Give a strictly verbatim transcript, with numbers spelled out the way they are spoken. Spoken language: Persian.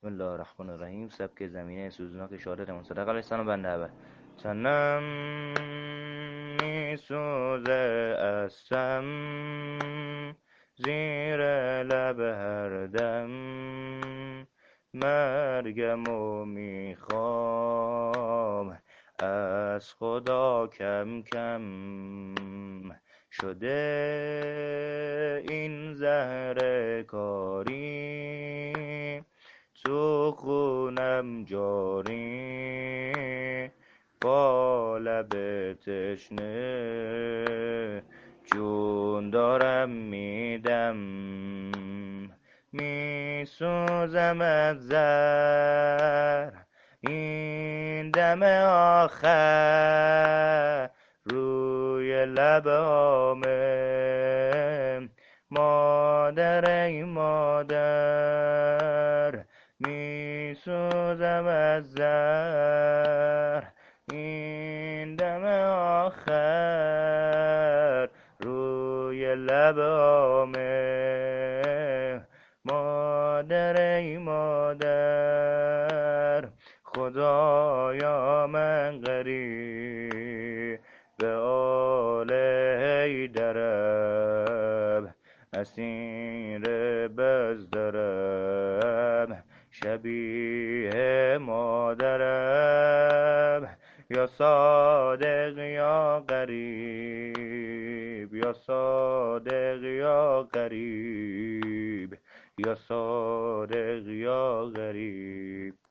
بسم الله الرحمن الرحیم. سبک زمینه سوزناک شهادت امام صادق علیه السلام. بنده اول. تنم می سوزه از سم، زیر لب هر دم مرگمو میخوام از خدا کم کم. شده این زهر کاری تو خونم جاری، با لب تشنه جون دارم میدم. میسوزم از زهر این دم آخر، روی لب آمم مادر ای مادر. میسوزم از زهر این دم آخر، روی لب آمم مادر ای مادر. خدایا من غریب به آل حیدرم، اسیر بزدرم شبیه مادرم. یا صادق یا غریب، یا صادق یا غریب، یا صادق یا غریب.